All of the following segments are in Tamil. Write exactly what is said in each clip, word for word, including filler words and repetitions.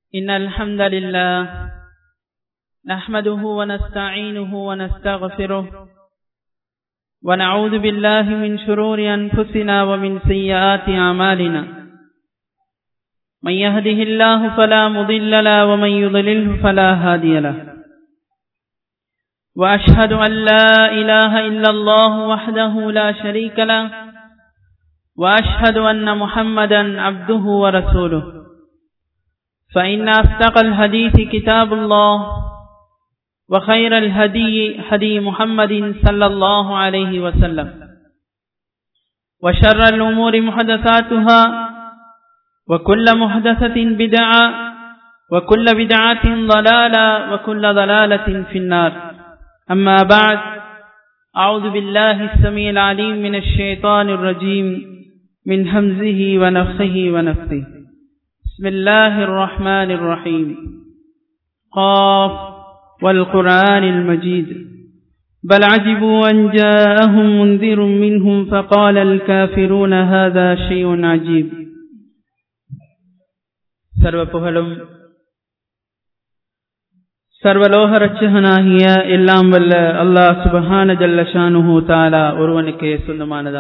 إن الحمد لله نحمده ونستعينه ونستغفره ونعوذ بالله من شرور أنفسنا ومن سيئات أعمالنا من يهده الله فلا مضل له ومن يضلله فلا هادي له وأشهد أن لا إله إلا الله وحده لا شريك له وأشهد أن محمدا عبده ورسوله فإن أصدق الحديث كتاب الله وخير الهدي هدي محمد صلى الله عليه وسلم وشر الأمور محدثاتها وكل محدثة بدعة وكل بدعة ضلالة وكل ضلالة في النار أما بعد أعوذ بالله السميع العليم من الشيطان الرجيم من همزه ونفخه ونفثه بسم الله الرحمن الرحيم قاف والقرآن المجيد بل عجبوا أن جاءهم منذر منهم فقال الكافرون هذا شيء عجيب. சர்வ புகழும் சர்வலோக ரட்சகனாகிய எல்லாம் வல்ல அல்லாஹ் சுப்ஹான ஜல்ல ஷானுஹு தஆலா ஒருவனுக்கே சொந்தமானதா.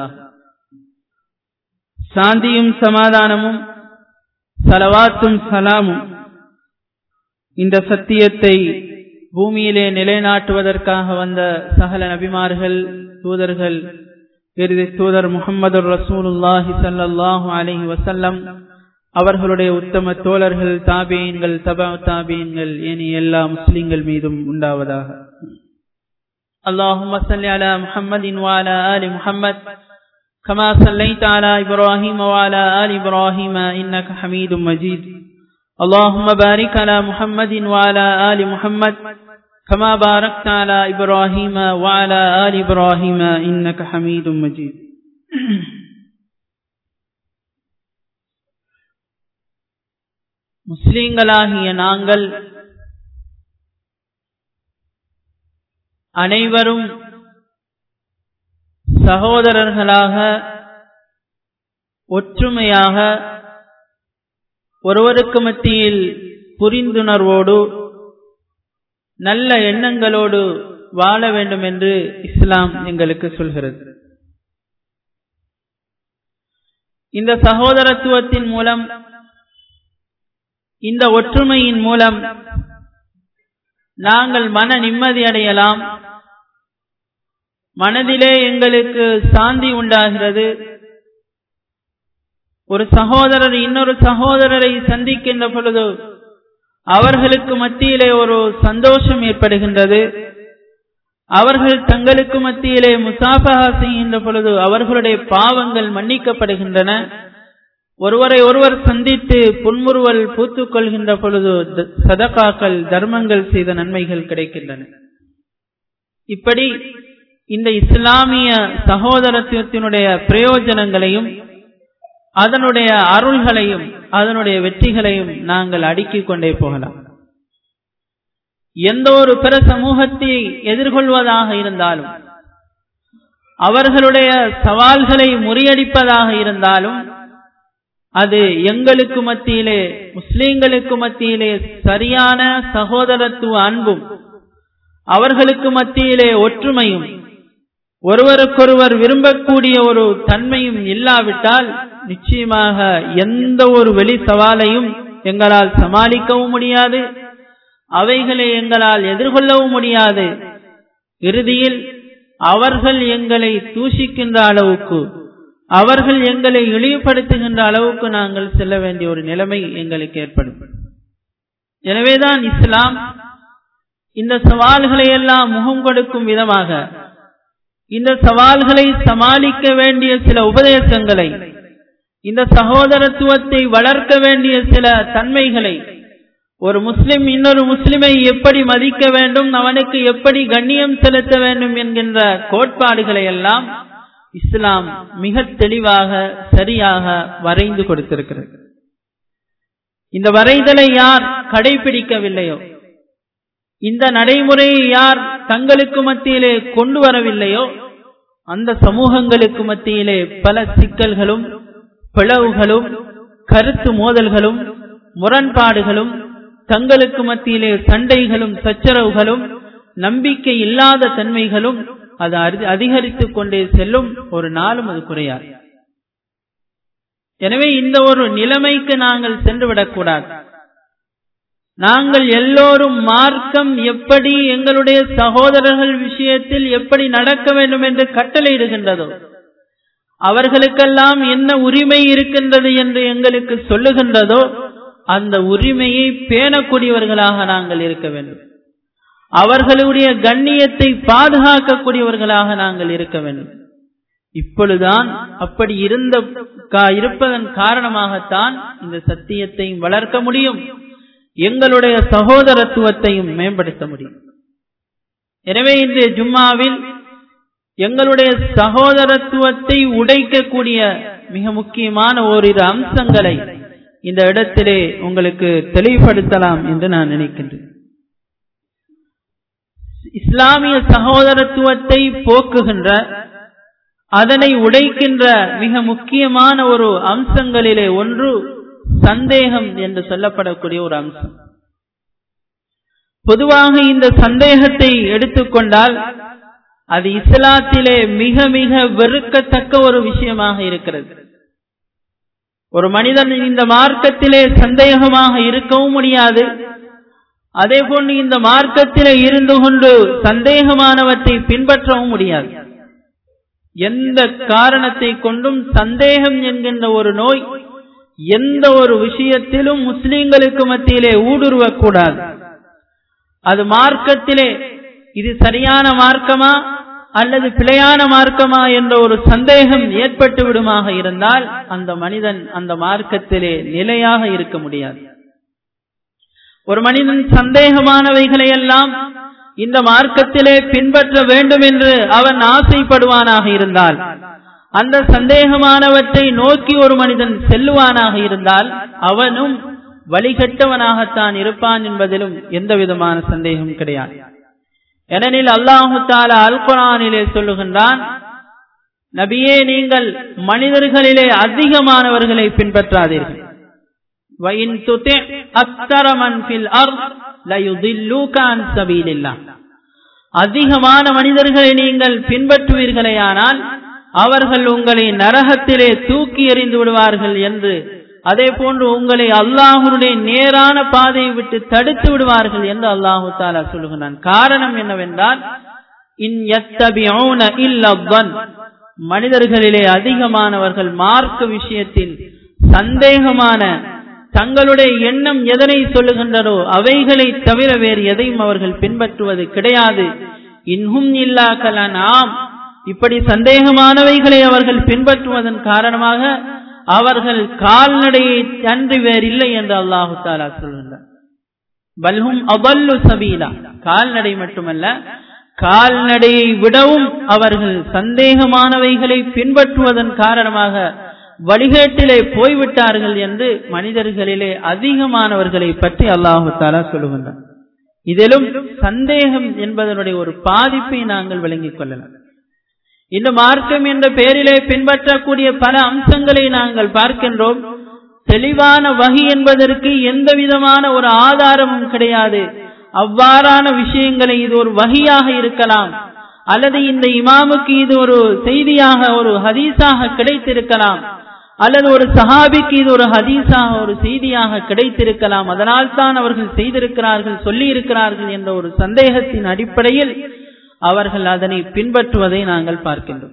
சாந்தியும் சமாதானமும் ஸலவாத்தும் சலாமும் இந்த சத்தியத்தை பூமியிலே நிலைநாட்டுவதற்காக வந்த சகல நபிமார்கள், தூதர்கள், இறுதி தூதர் முஹம்மது ரசூலுல்லாஹி ஸல்லல்லாஹு அலைஹி வஸல்லம் அவர்களுடைய உத்தம தோழர்கள், தாபீன்கள், தபா தாபீன்கள், ஏனைய எல்லா முஸ்லிம்கள் மீதும் உண்டாவதாக. அல்லாஹும்ம ஸல்லி அலா முஹம்மதின் வ அலா ஆலி முஹம்மத் கமா ஸல்லைத அலா இப்ராஹீம் வ அலா ஆலி இப்ராஹீம் இன்னக ஹமீதும் மஜீத். اللهم بارك على محمد وعلى آل محمد كما باركت على إبراهيم وعلى آل إبراهيم إنك حميد مجيد. முஸ்லிம்களாகிய நாங்கள் அனைவரும் சகோதரர்களாக ஒற்றுமையாக ஒருவருக்கு மத்தியில் புரிந்துணர்வோடு நல்ல எண்ணங்களோடு வாழ வேண்டும் என்று இஸ்லாம் எங்களுக்கு சொல்கிறது. இந்த சகோதரத்துவத்தின் மூலம், இந்த ஒற்றுமையின் மூலம் நாங்கள் மன நிம்மதி அடையலாம், மனதிலே எங்களுக்கு சாந்தி உண்டாகிறது. ஒரு சகோதரர் இன்னொரு சகோதரரை சந்திக்கின்ற பொழுது அவர்களுக்கு மத்தியிலே ஒரு சந்தோஷம் ஏற்படுகின்றது. அவர்கள் தங்களுக்கு மத்தியிலே முசாஃபஹா செய்கின்ற பொழுது அவர்களுடைய பாவங்கள் மன்னிக்கப்படுகின்றன. ஒருவரை ஒருவர் சந்தித்து புன்முறுவல் பூத்துக் கொள்கின்ற பொழுது சதகாக்கள், தர்மங்கள் செய்த நன்மைகள் கிடைக்கின்றன. இப்படி இந்த இஸ்லாமிய சகோதரத்துவத்தினுடைய பிரயோஜனங்களையும் அதனுடைய அருள்களையும் அதனுடைய வெற்றிகளையும் நாங்கள் அடுக்கிக் கொண்டே போகலாம். எந்த ஒரு பிற சமூகத்தை எதிர்கொள்வதாக இருந்தாலும், அவர்களுடைய சவால்களை முறியடிப்பதாக இருந்தாலும், அது எங்களுக்கு மத்தியிலே, முஸ்லிம்களுக்கு மத்தியிலே சரியான சகோதரத்துவ அன்பும் அவர்களுக்கு மத்தியிலே ஒற்றுமையும் ஒருவருக்கொருவர் விரும்பக்கூடிய ஒரு தன்மையும் இல்லாவிட்டால் நிச்சயமாக எந்த ஒரு வெளி சவாலையும் எங்களால் சமாளிக்கவும் முடியாது, அவைகளை எங்களால் எதிர்கொள்ளவும் முடியாது. இறுதியில் அவர்கள் எங்களை தூஷிக்கின்ற அளவுக்கு, அவர்கள் எங்களை இழிவுபடுத்துகின்ற அளவுக்கு நாங்கள் செல்ல வேண்டிய ஒரு நிலைமை எங்களுக்கு ஏற்படும். எனவேதான் இஸ்லாம் இந்த சவால்களை எல்லாம் முகம் கொடுக்கும் விதமாக இந்த சவால்களை சமாளிக்க வேண்டிய சில உபதேசங்களை, இந்த சகோதரத்துவத்தை வளர்க்க வேண்டிய சில தன்மைகளை, ஒரு முஸ்லிம் இன்னொரு முஸ்லிமை எப்படி மதிக்க வேண்டும், அவனுக்கு எப்படி கண்ணியம் செலுத்த வேண்டும் என்கின்ற கோட்பாடுகளை எல்லாம் இஸ்லாம் மிக தெளிவாக சரியாக வரைந்து கொடுத்திருக்கிறது. இந்த வரைதலை யார் கடைபிடிக்கவில்லையோ, இந்த நடைமுறையை யார் தங்களுக்கு மத்தியிலே கொண்டு வரவில்லையோ, அந்த சமூகங்களுக்கு மத்தியிலே பல சிக்கல்களும் பிளவுகளும் கருத்து மோதல்களும் முரண்பாடுகளும் தங்களுக்கு மத்தியிலே சண்டைகளும் சச்சரவுகளும் நம்பிக்கை இல்லாத தன்மைகளும் அது அதிகரித்துக் கொண்டே செல்லும், ஒரு நாளும் அது குறையாது. எனவே இந்த ஒரு நிலைமைக்கு நாங்கள் சென்றுவிடக்கூடாது. நாங்கள் எல்லோரும் மார்க்கம் எப்படி எங்களுடைய சகோதரர்கள் விஷயத்தில் எப்படி நடக்க வேண்டும் என்று கட்டளையிடுகின்றதோ, அவர்களுக்கெல்லாம் என்ன உரிமை இருக்கின்றது என்று எங்களுக்கு சொல்லுகின்றதோ, அந்த உரிமையை பேணக்கூடியவர்களாக நாங்கள் இருக்க வேண்டும். அவர்களுடைய கண்ணியத்தை பாதுகாக்கக்கூடியவர்களாக நாங்கள் இருக்க வேண்டும். இப்பொழுதுதான் அப்படி இருந்த இருப்பதன் காரணமாகத்தான் இந்த சத்தியத்தையும் வளர்க்க முடியும், எங்களுடைய சகோதரத்துவத்தையும் மேம்படுத்த முடியும். எனவே இன்றைய ஜும்மாவில் எங்களுடைய சகோதரத்துவத்தை உடைக்கக்கூடிய மிக முக்கியமான ஓரிரு அம்சங்களை இந்த இடத்திலே உங்களுக்கு தெளிவுபடுத்தலாம் என்று நான் நினைக்கின்றேன். இஸ்லாமிய சகோதரத்துவத்தை போக்குகின்ற, அதனை உடைக்கின்ற மிக முக்கியமான ஒரு அம்சங்களிலே ஒன்று சந்தேகம் என்று சொல்லப்படக்கூடிய ஒரு அம்சம். பொதுவாக இந்த சந்தேகத்தை எடுத்துக்கொண்டால் அது இஸ்லாத்திலே மிக மிக வெறுக்கத்தக்க ஒரு விஷயமாக இருக்கிறது. ஒரு மனிதன் இந்த மார்க்கத்திலே சந்தேகமாக இருக்கவும் முடியாது, அதே போன்று இந்த மார்க்கத்திலே இருந்து கொண்டு சந்தேகமானவற்றை பின்பற்றவும் முடியாது. எந்த காரணத்தை கொண்டும் சந்தேகம் என்கின்ற ஒரு நோய் எந்த ஒரு விஷயத்திலும் முஸ்லிம்களுக்கு மத்தியிலே ஊடுருவக்கூடாது. அது மார்க்கத்திலே இது சரியான மார்க்கமா அல்லது பிழையான மார்க்கமா என்ற ஒரு சந்தேகம் ஏற்பட்டு விடுமாக இருந்தால் அந்த மனிதன் அந்த மார்க்கத்திலே நிலையாக இருக்க முடியாது. ஒரு மனிதன் சந்தேகமானவைகளை எல்லாம் இந்த மார்க்கத்திலே பின்பற்ற வேண்டும் என்று அவன் ஆசைப்படுவானாக இருந்தால், அந்த சந்தேகமானவற்றை நோக்கி ஒரு மனிதன் செல்லுவானாக இருந்தால் அவனும் வழிகட்டவனாகத்தான் இருப்பான் என்பதிலும் எந்த விதமான சந்தேகம் கிடையாது. ஏனெனில் அல்லாஹு தஆலா அல் குர்ஆனிலே சொல்லுகின்றான், நபியே நீங்கள் மனிதர்களிலே அதிகமானவர்களை பின்பற்றாதீர்கள். وَإِن تُطِعْ أَكْثَرَ مَنْ فِي الْأَرْضِ لَيُضِلُّوكَ عَنْ سَبِيلِ اللَّهِ. அதிகமான மனிதர்களை நீங்கள் பின்பற்றுவீர்களேயானால் அவர்கள் உங்களை நரகத்திலே தூக்கி எறிந்து விடுவார்கள் என்று, அதே போன்று உங்களை அல்லாஹ்வுடைய நேரான பாதையை விட்டு தடுத்து விடுவார்கள் என்று அல்லாஹு தஆலா சொல்லுகிறான். காரணம் என்னவென்றால், இன் யத்தபிஊன இல்லா ظن, மனிதர்களிலே அதிகமானவர்கள் மார்க்க விஷயத்தில் சந்தேகமான தங்களுடைய எண்ணம் எதனை சொல்லுகின்றனோ அவைகளை தவிர வேறு எதையும் அவர்கள் பின்பற்றுவது கிடையாது. இன்ஹும் இல்லா கலனாம், இப்படி சந்தேகமானவைகளை அவர்கள் பின்பற்றுவதன் காரணமாக அவர்கள் கால்நடையை அன்றி வேறில்லை என்று அல்லாஹு தஆலா சொல்கின்றார். பல்ஹும் அபல்லு சபீலா, கால்நடை மட்டுமல்ல கால்நடையை விடவும் அவர்கள் சந்தேகமானவைகளை பின்பற்றுவதன் காரணமாக வழிகேட்டிலே போய்விட்டார்கள் என்று மனிதர்களிலே அதிகமானவர்களை பற்றி அல்லாஹு தஆலா சொல்லுகின்றார். இதிலும் சந்தேகம் என்பதனுடைய ஒரு பாதிப்பை நாங்கள் விளங்கிக் கொள்ளலாம். இந்த மார்க்கம் என்ற பெயரிலே பின்பற்றக்கூடிய பல அம்சங்களை நாங்கள் பார்க்கின்றோம். தெளிவான வஹி என்பதற்கு எந்த விதமான ஒரு ஆதாரமும் கிடையாது. அவ்வாறான விஷயங்களை இது ஒரு வஹியாக இருக்கலாம், அல்லது இந்த இமாமுக்கு இது ஒரு செய்தியாக ஒரு ஹதீஸாக கிடைத்திருக்கலாம், அல்லது ஒரு சஹாபிக்கு இது ஒரு ஹதீஸாக ஒரு செய்தியாக கிடைத்திருக்கலாம். அதனால் தான் அவர்கள் செய்திருக்கிறார்கள், சொல்லி இருக்கிறார்கள் என்ற ஒரு சந்தேகத்தின் அடிப்படையில் அவர்கள் அதனை பின்பற்றுவதை நாங்கள் பார்க்கின்றோம்.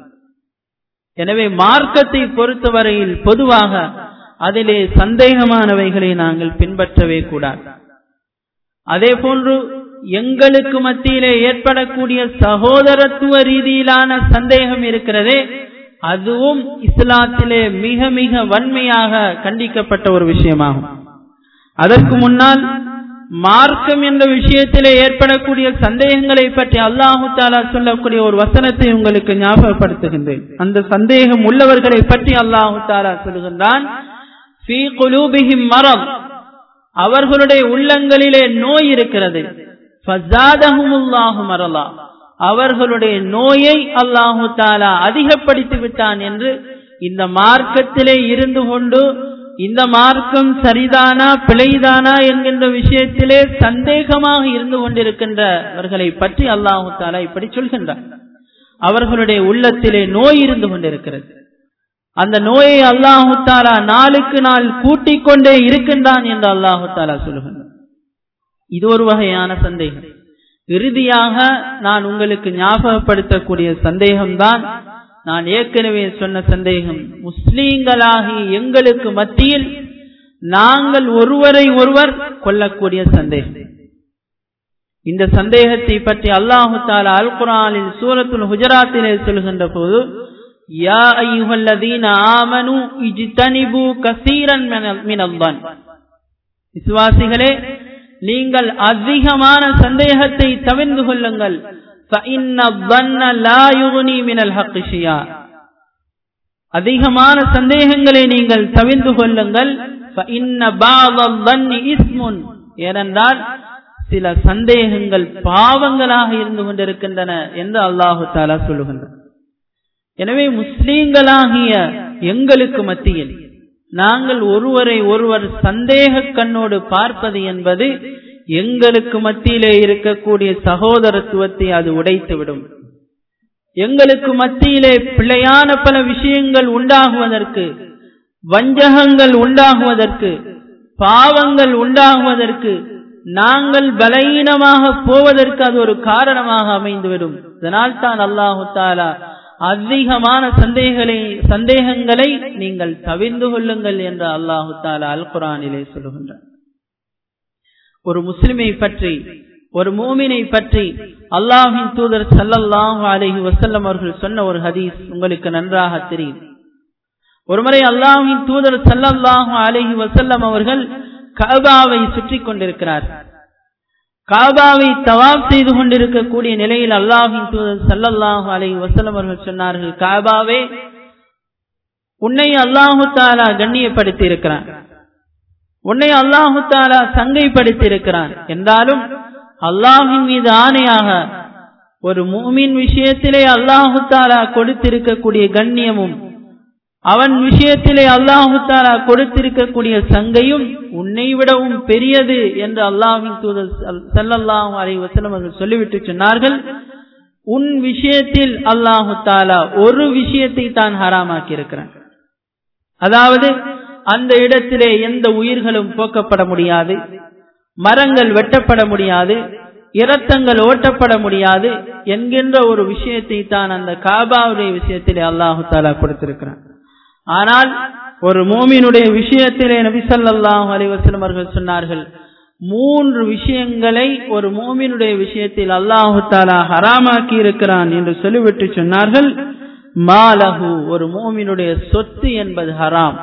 எனவே மார்க்கத்தை பொறுத்தவரையில் பொதுவாக அதிலே சந்தேகமானவைகளை நாங்கள் பின்பற்றவே கூடாது. அதே போன்று எங்களுக்கு மத்தியிலே ஏற்படக்கூடிய சகோதரத்துவ ரீதியிலான சந்தேகம் இருக்கிறதே, அதுவும் இஸ்லாத்திலே மிக மிக வன்மையாக கண்டிக்கப்பட்ட ஒரு விஷயமாகும். அதற்கு முன்னால் மார்க்கம் என்ற விஷயத்திலே ஏற்படக்கூடிய சந்தேகங்களை பற்றி அல்லாஹு தஆலா சொல்லக்கூடிய ஒரு வசனத்தை உங்களுக்கு ஞாபகப்படுத்துகின்றேன். அந்த சந்தேகம் உள்ளவர்களை பற்றி அல்லாஹு தஆலா சொல்கின்றான், ஃபீ குலூபிஹிம் மரத், அவர்களுடைய உள்ளங்களிலே நோய் இருக்கிறது. ஃபஸாதஹுமுல்லாஹு மரலா, அவர்களுடைய நோயை அல்லாஹு தஆலா அதிகப்படுத்தி விட்டான் என்று இந்த மார்க்கத்திலே இருந்து கொண்டு இந்த மார்க்கம் சரிதானா பிழைதானா என்கின்ற விஷயத்திலே சந்தேகமாக இருந்து கொண்டிருக்கின்றவர்களை பற்றி அல்லாஹு தஆலா இப்படி சொல்கின்றார். அவர்களுடைய உள்ளத்திலே நோய் இருந்து கொண்டிருக்கிறது. அந்த நோயை அல்லாஹு தஆலா நாளுக்கு நாள் கூட்டிக் கொண்டே இருக்கின்றான் என்று அல்லாஹு தஆலா சொல்கின்றார். இது ஒரு வகையான சந்தேகம். இறுதியாக நான் உங்களுக்கு ஞாபகப்படுத்தக்கூடிய சந்தேகம்தான் நான் ஏற்கனவே சொன்ன சந்தேகம். முஸ்லீம்களாகி எங்களுக்கு மத்தியில் நாங்கள் ஒருவரை ஒருவர் கொள்ளக்கூடிய சந்தேகம். இந்த சந்தேகத்தை பற்றி அல்லாஹு தஆலா அல் குர்ஆனில் சூரத்துல் ஹுஜராத்திலே சொல்கின்ற போது, யா அய்யுஹல்லதீன ஆமனு இஜ்தனிபு கஸீரன் மினல் ظن, விசுவாசிகளே நீங்கள் அதிகமான சந்தேகத்தை தவிர்ந்து கொள்ளுங்கள். فإن الظن لا يغني من الحق شيئا, அதிகமான சந்தேகங்களை நீங்கள் தவிர்ந்து கொள்ளுங்கள். فإن بعض الظن إثم, ஏனென்றால் சில சந்தேகங்கள் பாவங்களாக இருந்து கொண்டிருக்கின்றன என்று அல்லாஹு தஆலா சொல்லுகின்றார். எனவே முஸ்லீம்களாகிய எங்களுக்கு மத்தியில் நாங்கள் ஒருவரை ஒருவர் சந்தேக கண்ணோடு பார்ப்பது என்பது எங்களுக்கு மத்தியிலே இருக்கக்கூடிய சகோதரத்துவத்தை அது உடைத்துவிடும். எங்களுக்கு மத்தியிலே பிழையான பல விஷயங்கள் உண்டாகுவதற்கு, வஞ்சகங்கள் உண்டாகுவதற்கு, பாவங்கள் உண்டாகுவதற்கு, நாங்கள் பலவீனமாக போவதற்கு அது ஒரு காரணமாக அமைந்துவிடும். இதனால் தான் அல்லாஹு தஆலா அதிகமான சந்தேகங்களை சந்தேகங்களை நீங்கள் தவிர்ந்து கொள்ளுங்கள் என்று அல்லாஹு தஆலா அல் குர்ஆனிலே சொல்லுகின்றார். ஒரு முஸ்லிமை பற்றி, ஒரு மூமினை பற்றி அல்லாஹ்வின் தூதர் ஸல்லல்லாஹு அலைஹி வஸல்லம் அவர்கள் சொன்ன ஒரு ஹதீஸ் உங்களுக்கு நன்றாக தெரியும். ஒருமுறை அல்லாஹ்வின் தூதர் ஸல்லல்லாஹு அலைஹி வஸல்லம் அவர்கள் கஅபாவை சுற்றி கொண்டிருக்கிறார். கஅபாவை தவாப் செய்து கொண்டிருக்கக்கூடிய நிலையில் அல்லாஹ்வின் தூதர் ஸல்லல்லாஹு அலைஹி வஸல்லம் அவர்கள் சொன்னார்கள், கஅபாவே, உன்னை அல்லாஹு தஆலா கண்ணியப்படுத்தி இருக்கிறான், உன்னை அல்லாஹு தஆலா சங்கைப்படுத்தி இருக்கிறான். என்றாலும் அல்லாஹ்வின் மீது ஆணையாக ஒரு முஃமின் விஷயத்திலே அல்லாஹு தஆலா கொடுத்திருக்கக்கூடிய கண்ணியமும் அவன் விஷயத்திலே அல்லாஹு தஆலா கொடுத்திருக்கக்கூடிய சங்கையும் உன்னை விடவும் பெரியது என்று அல்லாஹ்வின் தூதர் ஸல்லல்லாஹு அலைஹி வஸல்லம் அவர்கள் சொல்லிவிட்டு சொன்னார்கள், உன் விஷயத்தில் அல்லாஹு தஆலா ஒரு விஷயத்தை தான் ஹராமாக்கி இருக்கிறான். அதாவது அந்த இடத்திலே எந்த உயிர்களும் போக்கப்பட முடியாது, மரங்கள் வெட்டப்பட முடியாது, இரத்தங்கள் ஓட்டப்பட முடியாது என்கின்ற ஒரு விஷயத்தை தான் அந்த காபாவுடைய விஷயத்திலே அல்லாஹு தஆலா கொடுத்திருக்கிறான். ஆனால் ஒரு மூமினுடைய விஷயத்திலே நபி ஸல்லல்லாஹு அலைஹி வஸல்லம் அவர்கள் சொன்னார்கள், மூன்று விஷயங்களை ஒரு மூமினுடைய விஷயத்தில் அல்லாஹு தஆலா ஹராமாக்கி இருக்கிறான் என்று சொல்லிவிட்டு சொன்னார்கள், மாலஹு, ஒரு மூமினுடைய சொத்து என்பது ஹராம்.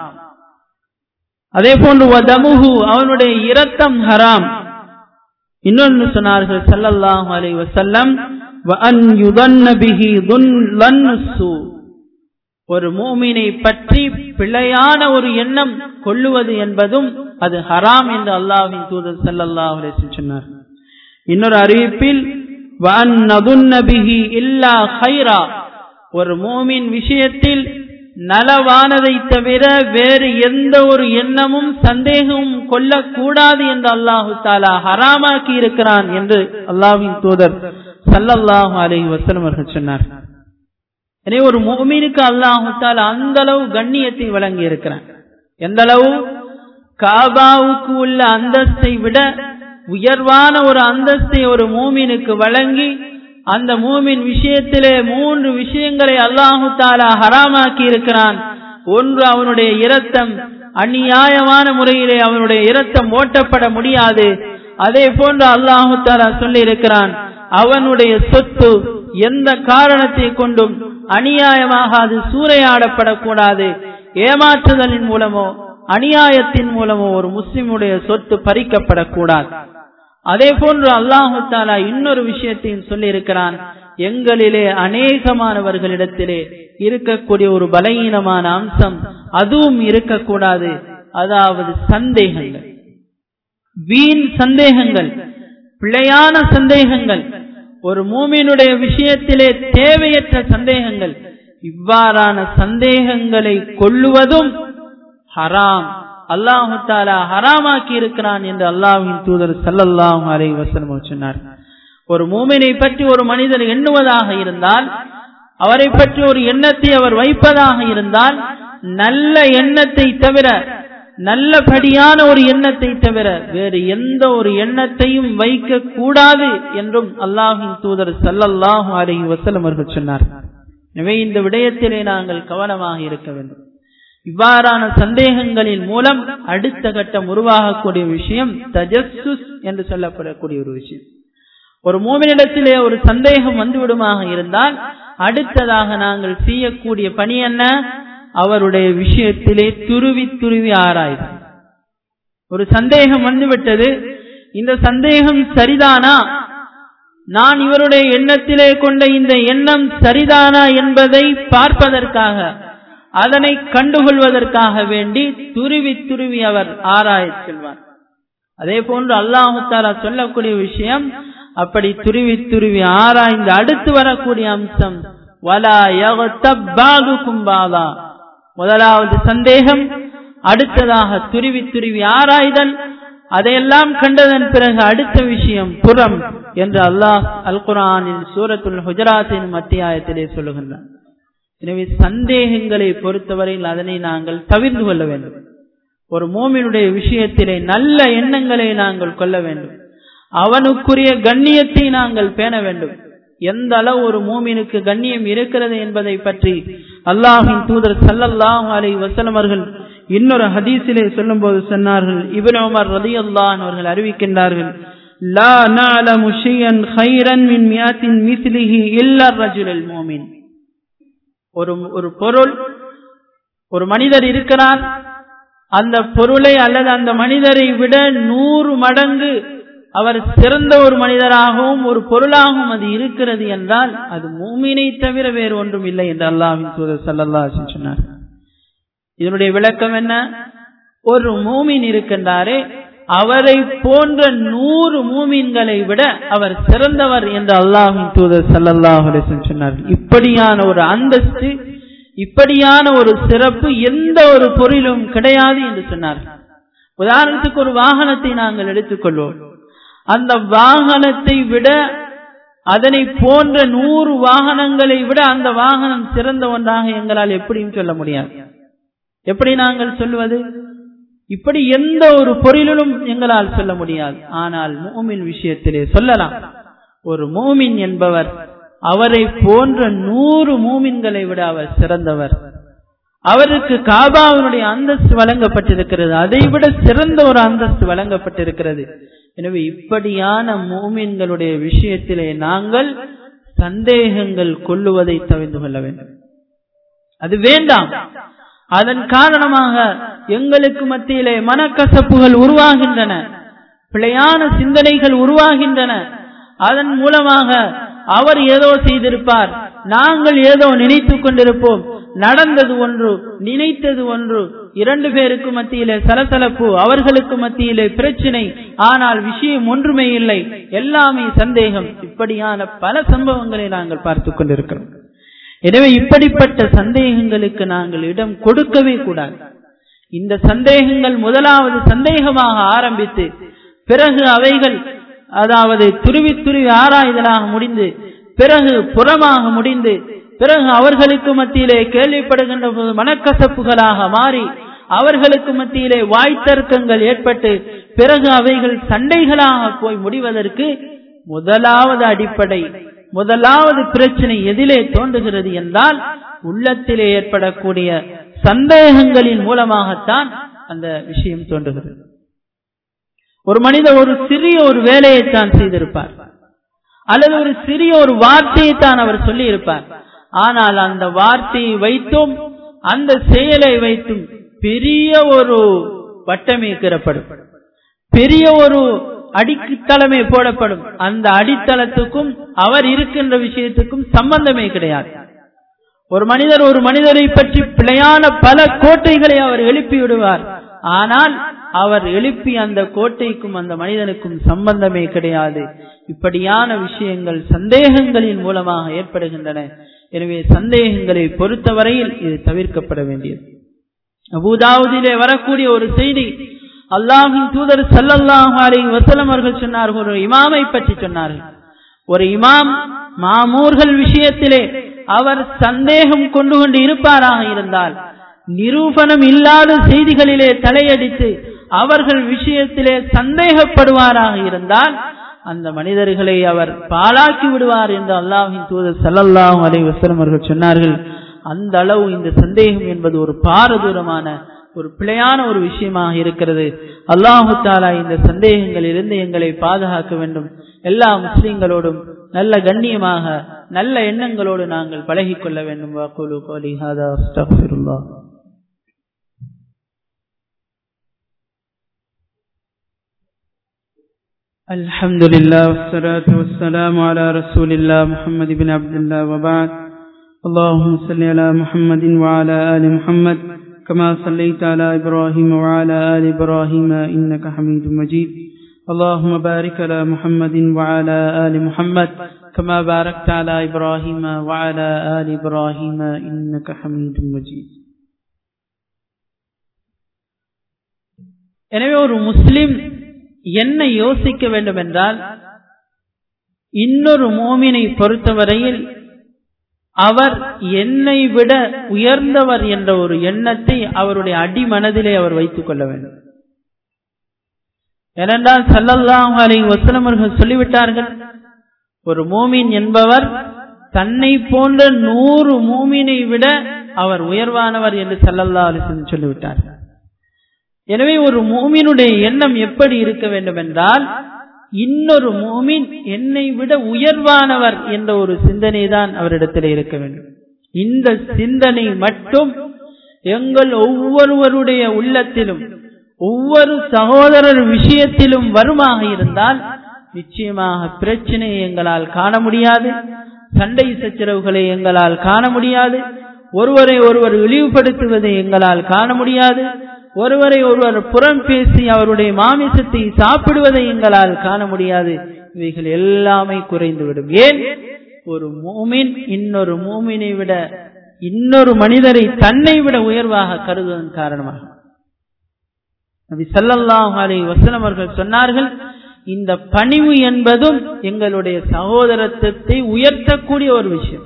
அதே போன்று வதமுஹு, அவனுடைய இரத்தம் ஹராம். இன்னொன்று சொன்னார்கள் ஸல்லல்லாஹு அலைஹி வஸல்லம், வ அன் யுதன்ன பிஹி துன்லன்சு, ஒரு மூமினை பற்றி பிழையான ஒரு எண்ணம் கொள்ளுவது என்பதும் அது ஹராம் என்று அல்லாஹ்வின் தூதர் ஸல்லல்லாஹு அலைஹி வஸல்லம் சொன்னார். இன்னொரு அறிவிப்பில் வ அன் நதுன்ன பிஹி இல்லா கைரா, ஒரு மூமின் விஷயத்தில் நலவானதை தவிர வேறு எந்த ஒரு எண்ணமும் சந்தேகமும் கொள்ளக்கூடாது என்று அல்லாஹு தஆலா ஹராமாக்கி இருக்கிறான் என்று அல்லாஹ்வின் தூதர் ஸல்லல்லாஹு அலைஹி வஸல்லம் அவர்கள் சொன்னார். எனவே ஒரு முஃமினுக்கு அல்லாஹு தஆலா அந்த அளவு கண்ணியத்தை வழங்கி இருக்கிறான். எந்த அளவு? காபாவுக்கு உள்ள அந்தஸ்தை விட உயர்வான ஒரு அந்தஸ்தை ஒரு மூமினுக்கு வழங்கி அந்த மூமின் விஷயத்திலே மூன்று விஷயங்களை அல்லாஹு தஆலா ஹராமாக்கி இருக்கிறான். ஒன்று, அவனுடைய இரத்தம் அநியாயமான முறையிலே அவனுடைய இரத்தம் ஓட்டப்பட முடியாது. அதே போன்று அல்லாஹு தஆலா சொல்லி இருக்கிறான், அவனுடைய சொத்து எந்த காரணத்தை கொண்டும் அநியாயமாக அது சூறையாடப்படக்கூடாது. ஏமாற்றுதலின் மூலமோ அநியாயத்தின் மூலமோ ஒரு முஸ்லிமுடைய சொத்து பறிக்கப்படக்கூடாது. அதே போன்று அல்லாஹு தஆலா இன்னொரு விஷயத்தையும் சொல்லி இருக்கிறான், எங்களிலே அநேகமானவர்களிடத்திலே இருக்கக்கூடிய ஒரு பலவீனமான அம்சம் அதுவும் இருக்கக்கூடாது. அதாவது சந்தேகங்கள், வீண் சந்தேகங்கள், பிழையான சந்தேகங்கள், ஒரு மூமினுடைய விஷயத்திலே தேவையற்ற சந்தேகங்கள், இவ்வாறான சந்தேகங்களை கொள்ளுவதும் ஹராம். அல்லாஹு தஆலா ஹராமாக்கி இருக்கிறான் என்று அல்லாஹ்வின் தூதர் ஸல்லல்லாஹு அலைஹி வஸல்லம் சொன்னார். ஒரு மூமினை பற்றி ஒரு மனிதர் எண்ணுவதாக இருந்தால், அவரை பற்றி ஒரு எண்ணத்தை அவர் வைப்பதாக இருந்தால், நல்ல எண்ணத்தை தவிர, நல்லபடியான ஒரு எண்ணத்தை தவிர வேறு எந்த ஒரு எண்ணத்தையும் வைக்க கூடாது என்றும் அல்லாஹ்வின் தூதர் ஸல்லல்லாஹு அலைஹி வஸல்லம் அவர்கள் சொன்னார். எனவே இந்த விடயத்திலே நாங்கள் கவனமாக இருக்க வேண்டும். இவ்வாறான சந்தேகங்களின் மூலம் அடுத்த கட்டம் உருவாகக்கூடிய விஷயம் தஜஸ்ஸுஸ் என்று சொல்லப்படக்கூடிய ஒரு விஷயம். ஒரு மூமினிடத்திலே ஒரு சந்தேகம் வந்துவிடுமாக இருந்தால் அடுத்ததாக நாங்கள் செய்யக்கூடிய பணி என்ன? அவருடைய விஷயத்திலே துருவி துருவி ஆராய்வு. ஒரு சந்தேகம் வந்துவிட்டது, இந்த சந்தேகம் சரிதானா, நான் இவருடைய எண்ணத்திலே கொண்ட இந்த எண்ணம் சரிதானா என்பதை பார்ப்பதற்காக, அதனை கண்டுகொள்வதற்காக வேண்டி துருவி துருவி அவர் ஆராயச் செல்வார். அதே போன்று அல்லாஹ் தஆலா சொல்லக்கூடிய விஷயம், அப்படி துருவி துருவி ஆராய்ந்து அடுத்து வரக்கூடிய அம்சம் வலா யக்தப் பாதுகும் பாதா. முதலாவது சந்தேகம், அடுத்ததாக துருவி துருவி ஆராய்தல், அதையெல்லாம் கண்டதன் பிறகு அடுத்த விஷயம் புறம் என்று அல்லாஹ் அல் குர்ஆனில் சூரத்துல் ஹுஜராத்தின் அத்தியாயத்திலே சொல்லுகின்றார். எனவே சந்தேகங்களை பொறுத்தவரையில் அதனை நாங்கள் தவிர்த்து கொள்ள வேண்டும். ஒரு மூமினுடைய விஷயத்திலே நல்ல எண்ணங்களை நாங்கள் கொள்ள வேண்டும். அவனுக்குரிய கண்ணியத்தை நாங்கள் பேண வேண்டும். எந்த அளவு ஒரு மூமினுக்கு கண்ணியம் இருக்கிறது என்பதை பற்றி அல்லாஹ்வின் தூதர் ஸல்லல்லாஹு அலைஹி வஸல்லம் அவர்கள் இன்னொரு ஹதீஸிலே சொல்லும்போது சொன்னார்கள், இப்னு உமர் ரலியல்லாஹு அன்ஹு அவர்கள் அறிவிக்கின்றார்கள், லா நஅலமு ஷைஅன் கைரன் மின் மியாத்தின் மிஸ்லிஹி இல்லா ரஜுலுல் முஃமின். ஒரு ஒரு பொருள், ஒரு மனிதர் இருக்கிறார், அந்த பொருளை அல்லது அந்த மனிதரை விட நூறு மடங்கு அவர் சிறந்த ஒரு மனிதராகவும் ஒரு பொருளாகவும் அது இருக்கிறது என்றால் அது மூமினை தவிர வேறு ஒன்றும் இல்லை என்று அல்லாஹ்வின் தூதர் ஸல்லல்லாஹு அலைஹி வஸல்லம் சொன்னார். இதனுடைய விளக்கம் என்ன? ஒரு மூமின் இருக்கின்றாரே, அவரை போன்ற நூறு மூமின்களை விட அவர் சிறந்தவர் என்று அல்லாஹ்வின் தூதர் ஸல்லல்லாஹு அலைஹி வஸல்லம் சொன்னார். இப்படியான ஒரு அந்தஸ்து, இப்படியான ஒரு சிறப்பு எந்த ஒரு பொருளிலும் கிடையாது என்று சொன்னார். உதாரணத்துக்கு ஒரு வாகனத்தை நாங்கள் எடுத்துக்கொள்வோம். அந்த வாகனத்தை விட, அதனை போன்ற நூறு வாகனங்களை விட அந்த வாகனம் சிறந்த ஒன்றாக எங்களால் எப்படியும் சொல்ல முடியாது. எப்படி நாங்கள் சொல்வது? இப்படி எந்த ஒரு பொருளிலும் எங்களால் சொல்ல முடியாது. ஆனால் மூமின் விஷயத்திலே சொல்லலாம். ஒரு மூமின் என்பவர் அவரை போன்ற நூறு மூமின்களை விட அவர் சிறந்தவர். அவருக்கு காபாவினுடைய அந்தஸ்து வழங்கப்பட்டிருக்கிறது, அதை விட சிறந்த ஒரு அந்தஸ்து வழங்கப்பட்டிருக்கிறது. எனவே இப்படியான மூமின்களுடைய விஷயத்திலே நாங்கள் சந்தேகங்கள் கொள்ளுவதை தவிர்த்து கொள்ள வேண்டும். அது வேண்டாம். அதன் காரணமாக எங்களுக்கு மத்தியிலே மனக்கசப்புகள் உருவாகின்றன, பிழையான சிந்தனைகள் உருவாகின்றன. அதன் மூலமாக அவர் ஏதோ செய்திருப்பார், நாங்கள் ஏதோ நினைத்துக் கொண்டிருப்போம். நடந்தது ஒன்று, நினைத்தது ஒன்று. இரண்டு பேருக்கு மத்தியிலே சலசலப்பு, அவர்களுக்கு மத்தியிலே பிரச்சனை, ஆனால் விஷயம் ஒன்றுமே இல்லை, எல்லாமே சந்தேகம். இப்படியான பல சம்பவங்களை நாங்கள் பார்த்துக் கொண்டிருக்கிறோம். எனவே இப்படிப்பட்ட சந்தேகங்களுக்கு நாங்கள் இடம் கொடுக்கவே கூடாது. இந்த சந்தேகங்கள் முதலாவது சந்தேகமாக ஆரம்பித்து பிறகு அவைகள் அதாவது துருவி துருவி ஆராய்தலாக முடிந்து பிறகு புறமாக முடிந்து பிறகு அவர்களுக்கு மத்தியிலே கேள்விப்படுகின்ற போது மனக்கசப்புகளாக மாறி அவர்களுக்கு மத்தியிலே வாய்த்தர்க்கங்கள் ஏற்பட்டு பிறகு அவைகள் சண்டைகளாக போய் முடிவதற்கு முதலாவது அடிப்படை, முதலாவது பிரச்சனை எதிலே தோன்றுகிறது என்றால் உள்ளத்திலே ஏற்படக்கூடிய சந்தேகங்களின் மூலமாகத்தான் அந்த விஷயம் தோன்றுகிறது. ஒரு மனிதர் ஒரு சிறிய ஒரு வேலையைத்தான் செய்திருப்பார், அல்லது ஒரு சிறிய ஒரு வார்த்தையைத்தான் அவர் சொல்லி இருப்பார். ஆனால் அந்த வார்த்தையை வைத்தும் அந்த செயலை வைத்தும் பெரிய ஒரு வட்டமே கீறப்படும், பெரிய ஒரு அடித்தளமே போடப்படும். அந்த அடித்தளத்துக்கும் அவர் இருக்கின்ற விஷயத்துக்கும் சம்பந்தமே கிடையாது. ஒரு மனிதர் ஒரு மனிதரை பற்றி பிழையான பல கோட்டைகளை அவர் எழுப்பி விடுவார். ஆனால் அவர் எழுப்பி அந்த கோட்டைக்கும் அந்த மனிதனுக்கும் சம்பந்தமே கிடையாது. இப்படியான விஷயங்கள் சந்தேகங்களின் மூலமாக ஏற்படுகின்றன. எனவே சந்தேகங்களை பொறுத்தவரையில் இது தவிர்க்கப்பட வேண்டியது. அபூ தாவூதிலே வரக்கூடிய ஒரு செய்தி, அல்லாஹ்வின் தூதர் ஸல்லல்லாஹு அலைஹி வஸல்லம் அவர்கள் சொன்னார்கள், ஒரு இமாமை பற்றி சொன்னார்கள். ஒரு இமாம் மாமூர்கள் விஷயத்திலே அவர் சந்தேகம் கொண்டு கொண்டு இருப்பாராக இருந்தால், நிரூபணம் இல்லாத செய்திகளிலே தலையடித்து அவர்கள் விஷயத்திலே சந்தேகப்படுவாராக இருந்தால் அந்த மனிதர்களை அவர் பாழாக்கி விடுவார் என்று அல்லாஹ்வின் தூதர் ஸல்லல்லாஹு அலைஹி வஸல்லம் அவர்கள் சொன்னார்கள். அந்த அளவு இந்த சந்தேகம் என்பது ஒரு பாரதூரமான ஒரு பிழையான ஒரு விஷயமாக இருக்கிறது. அல்லாஹு தஆலா இந்த சந்தேகங்களிலிருந்து எங்களை பாதுகாக்க வேண்டும். எல்லா முஸ்லிம்களோடும் நல்ல கண்ணியமாக நல்ல எண்ணங்களோடு நாங்கள் பழகிக் கொள்ள வேண்டும். வஅகூலு கௌலி ஹாதா அஸ்தக்ஃபிருல்லாஹ். அல்ஹம்துலில்லாஹ் வஸ்ஸலாத்து வஸ்ஸலாமு அலா ரசூலில்லாஹ் முஹம்மது இப்னு அப்துல்லாஹ் வ பஅத். اللهم صل على محمد وعلى آل محمد كما صليت على إبراهيم وعلى آل إبراهيم إنك حميد مجيد. اللهم بارك على محمد وعلى آل محمد كما باركت على إبراهيم وعلى آل إبراهيم إنك حميد مجيد. எனவே ஒரு முஸ்லிம் என்ன யோசிக்க வேண்டும் என்றால், இன்னொரு மோமினை பொறுத்தவரையில் அவர் என்னை விட உயர்ந்தவர் என்ற ஒரு எண்ணத்தை அவருடைய அடிமனதிலே அவர் வைத்துக் கொள்ள வேண்டும். ஏனென்றால் ஸல்லல்லாஹு அலைஹி வஸல்லம் அவர்கள் சொல்லிவிட்டார்கள், ஒரு மூமின் என்பவர் தன்னை போன்ற நூறு மூமினை விட அவர் உயர்வானவர் என்று ஸல்லல்லாஹு அலைஹி வஸல்லம் சொல்லிவிட்டார்கள். எனவே ஒரு மூமினுடைய எண்ணம் எப்படி இருக்க வேண்டும் என்றால், இன்னொரு மூமின் என்னை விட உயர்வானவர் என்ற ஒரு சிந்தனை தான் அவரிடத்தில் இருக்க வேண்டும். இந்த சிந்தனை மட்டும் எங்கள் ஒவ்வொருவருடைய உள்ளத்திலும் ஒவ்வொரு சகோதரர் விஷயத்திலும் வருமாக இருந்தால் நிச்சயமாக பிரச்சனையை எங்களால் காண முடியாது, சண்டை சச்சரவுகளை எங்களால் காண முடியாது, ஒருவரை ஒருவர் இழிவுபடுத்துவதை எங்களால் காண முடியாது, ஒருவரை ஒருவர் புறம் பேசி அவருடைய மாமிசத்தை சாப்பிடுவதை எங்களால் காண முடியாது. இவைகள் எல்லாமே குறைந்துவிடும். ஏன்? ஒரு மூமின் இன்னொரு மூமினை விட இன்னொரு மனிதரை தன்னை விட உயர்வாக கருதுவதன் காரணமாக. நபி ஸல்லல்லாஹு அலைஹி வஸல்லம் அவர்கள் சொன்னார்கள், இந்த பணிவு என்பதும் எங்களுடைய சகோதரத்தை உயர்த்தக்கூடிய ஒரு விஷயம்.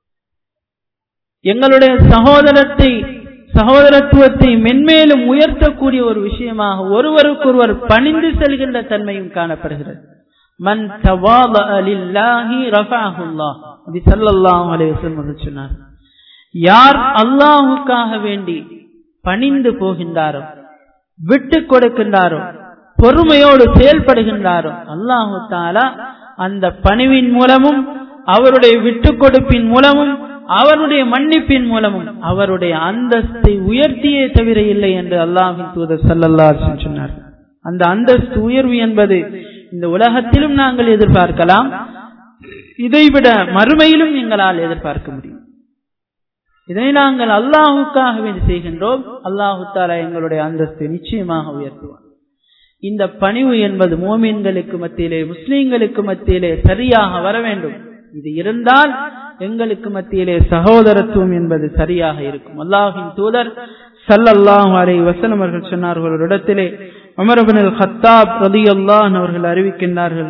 எங்களுடைய சகோதரத்தை சகோதரத்துவத்தை மென்மேலும் உயர்த்தக்கூடிய ஒரு விஷயமாக ஒருவருக்கொருவர் பணிந்து செல்கின்ற தன்மையும் காணப்படுகிறது. மன் தவாதஅ லில்லாஹி ரஃபஅஹுல்லாஹ். நபி ஸல்லல்லாஹு அலைஹி வஸல்லம் சொன்னார், யார் அல்லாஹ்வுக்காக வேண்டி பணிந்து போகின்றாரோ, விட்டு கொடுக்கின்றாரோ, பொறுமையோடு செயல்படுகின்றாரோ, அல்லாஹு தஆலா அந்த பணிவின் மூலமும் அவருடைய விட்டு கொடுப்பின் மூலமும் அவருடைய மன்னிப்பின் மூலமும் அவருடைய அந்தஸ்தை உயர்த்தியே தவிர இல்லை என்று அல்லாஹ்வின் தூதர் ஸல்லல்லாஹு அலைஹி வஸல்லம் சொன்னார். அந்த அந்தஸ்து உயர்வு என்பது இந்த உலகத்திலும் நாங்கள் எதிர்பார்க்கலாம், இதைவிட மறுமையிலும் எங்களால் எதிர்பார்க்க முடியும். இதை நாங்கள் அல்லாஹ்வுக்காக வேண்டி செய்கின்றோம், அல்லாஹு தஆலா எங்களுடைய அந்தஸ்தை நிச்சயமாக உயர்த்துவார். இந்த பணிவு என்பது முஃமின்களுக்கு மத்தியிலே, முஸ்லிம்களுக்கு மத்தியிலே சரியாக வர வேண்டும். இது இருந்தால் எங்களுக்கு மத்தியிலே சகோதரத்துவம் என்பது சரியாக இருக்கும். அல்லாஹ்வின் தூதர் ஸல்லல்லாஹு அலைஹி வஸல்லம் அவர்கள் சொன்னார்கள், ஒரு இடத்திலே உமர் இப்னு அல்-கத்தாப் ரலியல்லாஹு அன்ஹு அவர்கள் அறிவிக்கின்றார்கள்,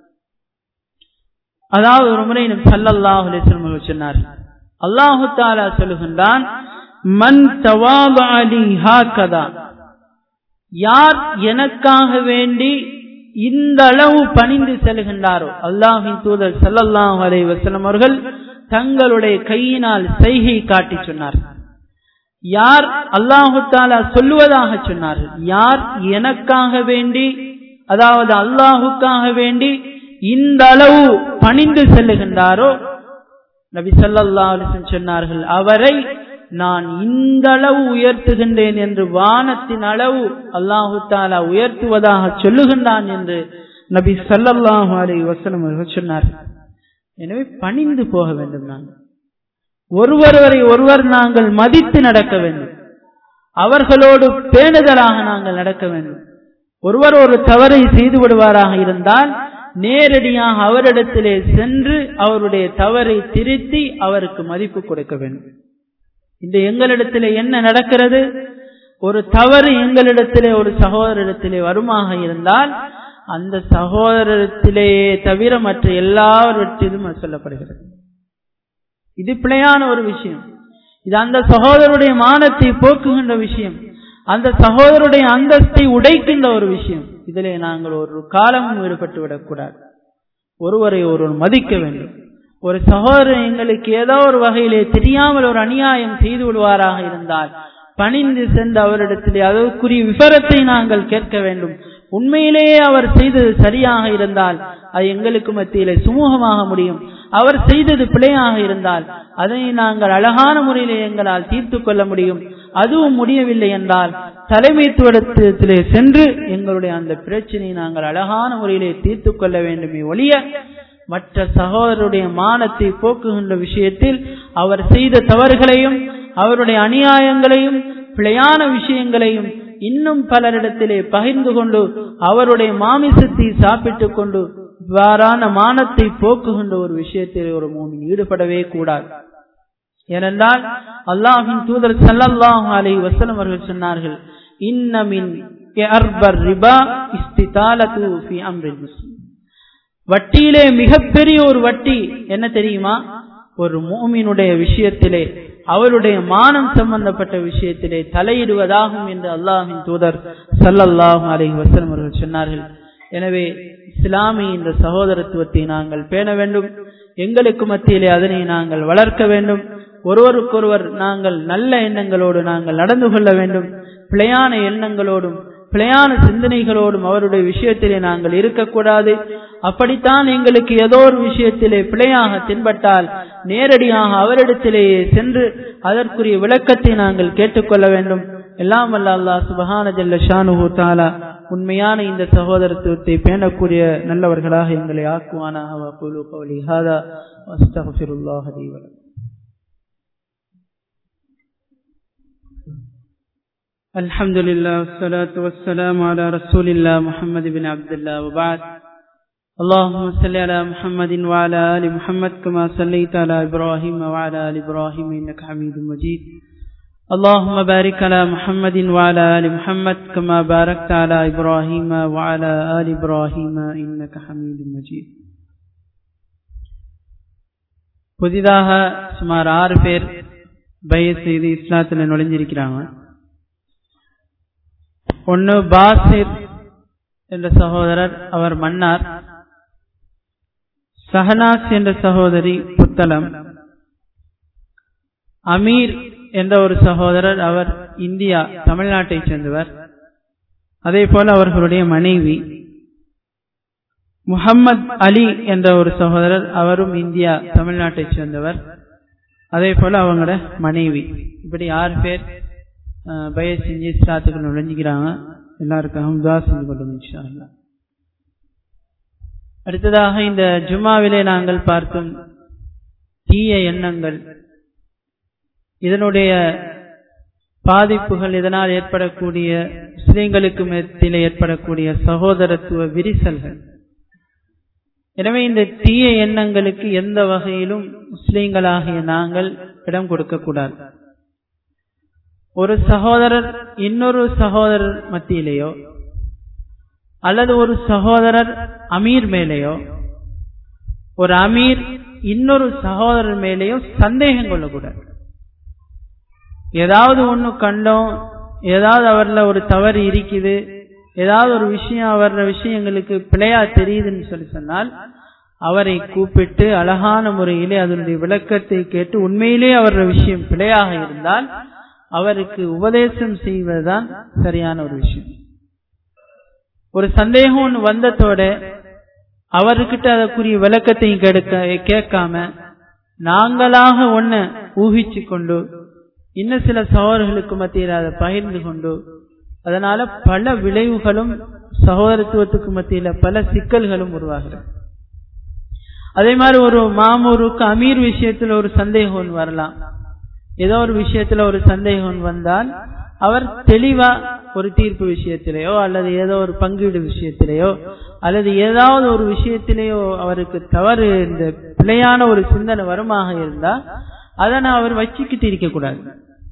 அதாவது ஒரு முறை நபி ஸல்லல்லாஹு அலைஹி வஸல்லம் அவர்கள் சொன்னார்கள், அல்லாஹ் தஆலா சொல்லுகின்றான், மன் தவாதஅ லி ஹாகதா, யார் எனக்காக வேண்டி இந்த அளவு பணிந்து செல்கின்றாரோ. அல்லாஹ்வின் தூதர் ஸல்லல்லாஹு அலைஹி வஸல்லம் அவர்கள் தங்களுடைய கையினால் செய்கை காட்டி சொன்னார். யார் அல்லாஹு தஆலா சொல்லுவதாக சொன்னார்கள், யார் எனக்காக வேண்டி, அதாவது அல்லாஹுக்காக வேண்டி இந்த அளவு பணிந்து செல்லுகின்றாரோ, நபி ஸல்லல்லாஹு அலைஹி வஸல்லம் சொன்னார்கள், அவரை நான் இந்த அளவு உயர்த்துகின்றேன் என்று வானத்தின் அளவு அல்லாஹு தஆலா உயர்த்துவதாக சொல்லுகின்றான் என்று நபி ஸல்லல்லாஹு அலைஹி வஸல்லம் அவர்கள் சொன்னார்கள். எனவே பணிந்து போக வேண்டும். நாங்கள் ஒருவரை ஒருவர் நாங்கள் மதித்து நடக்க வேண்டும், அவர்களோடு பேணுதலாக நாங்கள் நடக்க வேண்டும். ஒருவர் ஒரு தவறை செய்து விடுவாராக இருந்தால் நேரடியாக அவரிடத்திலே சென்று அவருடைய தவறை திருத்தி அவருக்கு மதிப்பு கொடுக்க வேண்டும். இந்த எங்களிடத்திலே என்ன நடக்கிறது? ஒரு தவறு எங்களிடத்திலே ஒரு சகோதரத்திலே வருமாக இருந்தால் அந்த சகோதரத்திலேயே தவிர மற்ற எல்லாவற்றிலும் சொல்லப்படுகிறது. இது பிழையான ஒரு விஷயம். இது அந்த சகோதரருடைய மானத்தை போக்குகின்ற விஷயம், அந்த சகோதரருடைய அந்தஸ்தை உடைக்கின்ற ஒரு விஷயம். இதிலே நாங்கள் ஒரு காலமும் ஈடுபட்டு விடக்கூடாது. ஒருவரை ஒருவர் மதிக்க வேண்டும். ஒரு சகோதரர் எங்களுக்கு ஏதோ ஒரு வகையிலே தெரியாமல் ஒரு அநியாயம் செய்து விடுவாராக இருந்தால் பணிந்து சென்று அவரிடத்திலே அதற்குரிய விவரத்தை நாங்கள் கேட்க வேண்டும். உண்மையிலேயே அவர் செய்தது சரியாக இருந்தால் அது எங்களுக்கு மத்தியிலே சுமூகமாக முடியும். அவர் செய்தது பிழையாக இருந்தால் அதை நாங்கள் அழகான முறையிலே எங்களால் தீர்த்து கொள்ள முடியும். அதுவும் முடியவில்லை என்றால் தலைமைத்துவத்திலே சென்று எங்களுடைய அந்த பிரச்சனையை நாங்கள் அழகான முறையிலே தீர்த்து கொள்ள வேண்டுமே ஒழிய மற்ற சகோதரருடைய மானத்தை போக்குகின்ற விஷயத்தில் அவர் செய்த தவறுகளையும் அவருடைய அநியாயங்களையும் பிழையான விஷயங்களையும் இன்னும் பலரிடத்திலே பகிர்ந்து கொண்டு அவருடைய மாமிசத்தை சாப்பிட்டுக் கொண்டு இவ்வாறான மானத்தை போக்குகின்ற ஒரு விஷயத்தில் ஒரு மூமின் ஈடுபடவே கூடாது. ஏனென்றால் அல்லாஹ்வின் தூதர் ஸல்லல்லாஹு அலைஹி வஸல்லம் அவர்கள் சொன்னார்கள், இன்ன மின் அர்பர் ரிபா இஸ்திதாலது ஃபீ அம்ரில் முஸ்லிம். வட்டியிலே மிகப்பெரிய ஒரு வட்டி என்ன தெரியுமா? ஒரு மூமினுடைய விஷயத்திலே அவருடைய மானம் சம்பந்தப்பட்ட விஷயத்திலே தலையிடுவதாகும் என்று அல்லாஹ்வின் தூதர் ஸல்லல்லாஹு அலைஹி வஸல்லம் அவர்கள் சொன்னார்கள். எனவே இஸ்லாமிய இந்த சகோதரத்துவத்தை நாங்கள் பேண வேண்டும். எங்களுக்கு மத்தியிலே அதனை நாங்கள் வளர்க்க வேண்டும். ஒருவருக்கொருவர் நாங்கள் நல்ல எண்ணங்களோடு நாங்கள் நடந்து கொள்ள வேண்டும். பிழையான எண்ணங்களோடும் பிழையான சிந்தனைகளோடும் அவருடைய விஷயத்திலே நாங்கள் இருக்கக்கூடாது. அப்படித்தான் எங்களுக்கு ஏதோ ஒரு விஷயத்திலே பிழையாக தென்பட்டால் நேரடியாக அவரிடத்திலேயே சென்று அதற்குரிய விளக்கத்தை நாங்கள் கேட்டுக்கொள்ள வேண்டும். எல்லாம் வல்ல அல்லாஹ் சுப்ஹான ஜல்ல ஷானுஹு தஆலா உண்மையான இந்த சகோதரத்துவத்தை பேணக்கூடிய நல்லவர்களாக எங்களை ஆக்குவானாக. வகூலு கௌலி ஹாதா வஸ்தக்ஃபிருல்லாஹ லீ வ லக்கும். அல்ஹம்துலில்லாஹ் வஸ்ஸலாத்து வஸ்ஸலாமு அலா ரசூலில்லாஹ் முஹம்மது பின் அப்துல்லாஹ் வ பஅத். اللهم صل على محمد وعلى آل محمد كما صليت على إبراهيم وعلى آل إبراهيم إنك حميد مجيد. اللهم بارك على محمد وعلى آل محمد كما باركت على إبراهيم وعلى آل إبراهيم إنك حميد مجيد. புதிதாக சுமார் ஆறு பேர் பைஅத் செய்து இஸ்லாத்தில் நுழைஞ்சிருக்கிறாங்க. ஒன்னு பாசிர் என்ற சகோதரர், அவர் மன்னார். சஹனாஸ் என்ற சகோதரி புத்தளம். அமீர் என்ற ஒரு சகோதரர், அவர் இந்தியா தமிழ்நாட்டை சேர்ந்தவர். அதே போல அவர்களுடைய மனைவி. முஹம்மது அலி என்ற ஒரு சகோதரர், அவரும் இந்தியா தமிழ்நாட்டை சேர்ந்தவர். அதே போல அவங்களோட மனைவி. இப்படி ஆறு பேர் பைஅத் செஞ்சு இஸ்லாத்துக்கு நுழைஞ்சுக்கிறாங்க. எல்லாருக்காகவும் துஆ செஞ்சு கொள்ளுங்க இன்ஷா அல்லாஹ். அடுத்ததாக இந்த ஜும்மாவிலே நாங்கள் பார்க்கும் தீய எண்ணங்கள், இதனுடைய பாதிப்புகள், இதனால் ஏற்படக்கூடிய முஸ்லிம்களுக்கு மத்தியில் ஏற்படக்கூடிய சகோதரத்துவ விரிசல்கள். எனவே இந்த தீய எண்ணங்களுக்கு எந்த வகையிலும் முஸ்லிம்களாகிய நாங்கள் இடம் கொடுக்க கூடாது. ஒரு சகோதரர் இன்னொரு சகோதரர் மத்தியிலேயோ அல்லது ஒரு சகோதரர் அமீர் மேலேயோ ஒரு அமீர் இன்னொரு சகோதரர் மேலேயோ சந்தேகம் கொள்ளக்கூடாது. ஏதாவது ஒண்ணு கண்டோம், ஏதாவது அவர்ல ஒரு தவறு இருக்குது, ஏதாவது ஒரு விஷயம் அவர விஷயங்களுக்கு பிழையா தெரியுதுன்னு சொல்லி சொன்னால் அவரை கூப்பிட்டு அழகான முறையிலே அதனுடைய விளக்கத்தை கேட்டு உண்மையிலே அவர விஷயம் பிழையாக இருந்தால் அவருக்கு உபதேசம் செய்வதுதான் சரியான ஒரு விஷயம். ஒரு சந்தேகம் ஒன்று வந்ததோட அவர்கிட்ட அதற்குரிய விளக்கத்தையும் கெடுக்க கேட்காம நாங்களாக ஒன்ன ஊகிச்சு கொண்டு இன்னும் சில சகோதரர்களுக்கு மத்தியில் அதை பகிர்ந்து கொண்டு அதனால பல விளைவுகளும் சகோதரத்துவத்துக்கு மத்தியில பல சிக்கல்களும் உருவாகிறது. அதே மாதிரி ஒரு மாமூருக்கு அமீர் விஷயத்துல ஒரு சந்தேகம் வரலாம். ஏதோ ஒரு விஷயத்துல ஒரு சந்தேகம் வந்தால் அவர் தெளிவா ஒரு தீர்ப்பு விஷயத்திலேயோ அல்லது ஏதோ ஒரு பங்கீடு விஷயத்திலேயோ அல்லது ஏதாவது ஒரு விஷயத்திலேயோ அவருக்கு தவறு இந்த பிழையான ஒரு சிந்தனை வருமாக இருந்தால் அதனை அவர் வச்சுக்கிட்டு இருக்க கூடாது.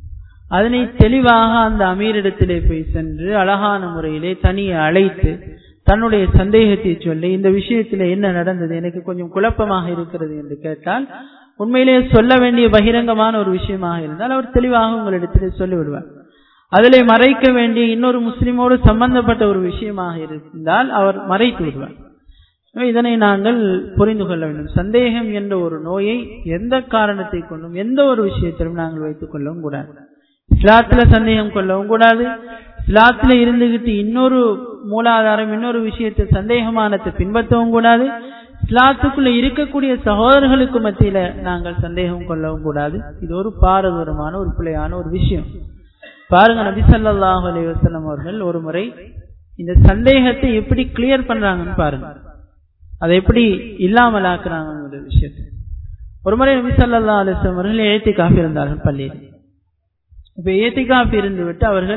அதனை தெளிவாக அந்த அமீரிடத்திலே போய் சென்று அழகான முறையிலே தனியை அழைத்து தன்னுடைய சந்தேகத்தை சொல்லி இந்த விஷயத்திலே என்ன நடந்தது, எனக்கு கொஞ்சம் குழப்பமாக இருக்கிறது என்று கேட்டால் உண்மையிலே சொல்ல வேண்டிய பகிரங்கமான ஒரு விஷயமாக இருந்தால் அவர் தெளிவாக உங்களிடத்திலே சொல்லிவிடுவார். அதிலே மறைக்க வேண்டிய இன்னொரு முஸ்லிமோடு சம்பந்தப்பட்ட ஒரு விஷயமாக இருந்தால் அவர் மறைத்து விடுவார். இதனை நாங்கள் புரிந்து கொள்ள வேண்டும். சந்தேகம் என்ற ஒரு நோயை எந்த காரணத்தை கொண்டும் எந்த ஒரு விஷயத்திலும் நாங்கள் வைத்துக் கொள்ளவும் கூடாது. இஸ்லாத்துல சந்தேகம் கொள்ளவும் கூடாது. இஸ்லாத்துல இருந்துகிட்டு இன்னொரு மூலாதாரம் இன்னொரு விஷயத்தை சந்தேகமானத்தை பின்பற்றவும் கூடாது. இஸ்லாத்துக்குள்ள இருக்கக்கூடிய சகோதரர்களுக்கு மத்தியில நாங்கள் சந்தேகம் கொள்ளவும் கூடாது. இது ஒரு பாரதூரமான ஒரு பிழையான ஒரு விஷயம். பாருங்க, நபி ஸல்லல்லாஹு அலைஹி வஸல்லம் அவர்கள் ஒரு முறை இந்த சந்தேகத்தை எப்படி கிளியர் பண்றாங்கன்னு பாருங்க, அதை எப்படி இல்லாமல் ஆக்குறாங்க விஷயத்தை. ஒரு முறை நபி ஸல்லல்லாஹு அலைஹி வஸல்லம் அவர்கள் இத்திகாஃப் இருந்தார்கள் பள்ளியில். இப்ப இத்திகாஃப் இருந்து விட்டு அவர்கள்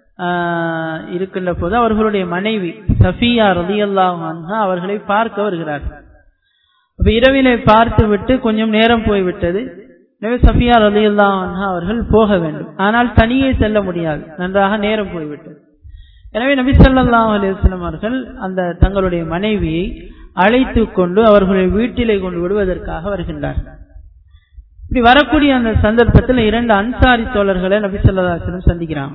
இருக்கின்ற போது அவர்களுடைய மனைவி சஃபியா ரலியல்லாஹு அன்ஹா அவர்களை பார்க்க வருகிறார்கள். அப்ப இரவிலே பார்த்து விட்டு கொஞ்சம் நேரம் போய்விட்டது. எனவே சஃபியா ரலியல்லாஹு அன்ஹா அவர்கள் போக வேண்டும். ஆனால் தனியே செல்ல முடியாது, நன்றாக நேரம் போய்விட்டது. எனவே நபி ஸல்லல்லாஹு அலைஹி வஸல்லம் அவர்கள் அந்த தங்களுடைய மனைவியை அழைத்து கொண்டு அவர்களுடைய வீட்டிலே கொண்டு விடுவதற்காக வருகின்றார்கள். இப்படி வரக்கூடிய அந்த சந்தர்ப்பத்தில் இரண்டு அன்சாரி தோழர்களை நபி ஸல்லல்லாஹு அலைஹி வஸல்லம் சந்திக்கிறாங்க.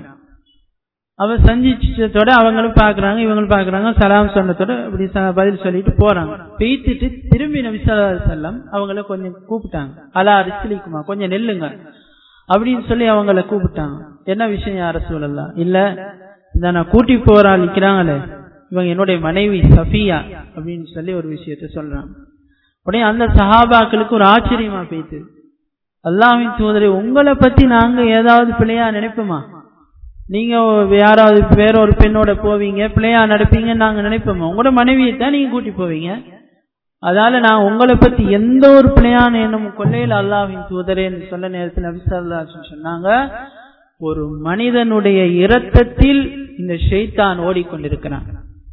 அவ சந்திச்சதோட அவங்களும் பாக்குறாங்க, இவங்களும் பாக்குறாங்க. சலாம் சொன்னதோட அப்படி பதில் சொல்லிட்டு போறாங்க. பேய்த்துட்டு திரும்பி நபி ஸல்லல்லாஹு அலைஹி வஸல்லம் அவங்கள கொஞ்சம் கூப்பிட்டாங்க. அலா ரிஸ்லிக்குமா, கொஞ்சம் நெல்லுங்க அப்படின்னு சொல்லி அவங்கள கூப்பிட்டாங்க. என்ன விஷயம் யா ரசூலல்லாஹ்? இல்ல, இந்த நான் கூட்டி போறா நிக்கிறாங்களே இவங்க என்னுடைய மனைவி சஃபியா அப்படின்னு சொல்லி ஒரு விஷயத்த சொல்றாங்க. உடனே அந்த சஹாபாக்களுக்கு ஒரு ஆச்சரியமா போயிட்டு, அல்லாஹ்வின் தூதரே, உங்களை பத்தி நாங்க ஏதாவது பிள்ளையா நினைப்போமா? நீங்க யாராவது வேற ஒரு பெண்ணோட போவீங்க, பிள்ளையா நடப்பீங்கன்னு நாங்க நினைப்போமா? உங்களோட மனைவியை தான் நீங்க கூட்டி போவீங்க. அதனால நான் உங்களை பத்தி எந்த ஒரு பிள்ளையான எண்ணமும் கொள்ளையில அல்லாஹ்வின் தூதரேன்னு சொல்ல நேரத்தில் நபி ஸல்லல்லாஹு அலைஹி வஸல்லம் சொன்னாங்க, ஒரு மனிதனுடைய இரத்தத்தில் இந்த ஷைத்தான் ஓடிக்கொண்டிருக்கிறான்.